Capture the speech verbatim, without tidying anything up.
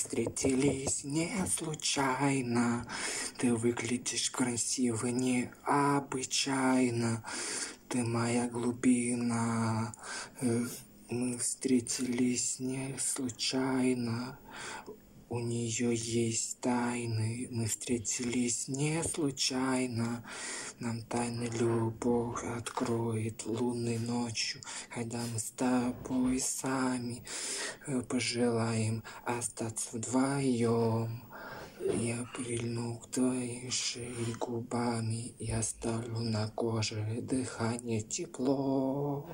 встретились не случайно. Ты выглядишь красиво необычайно. Ты моя глубина. Мы встретились не случайно. У нее есть тайны. Мы встретились не случайно. Нам тайны любовь откроет лунной ночью, когда мы с тобой сами пожелаем остаться вдвоем. Я прильну к твоей шее губами и оставлю на коже дыхание тепло.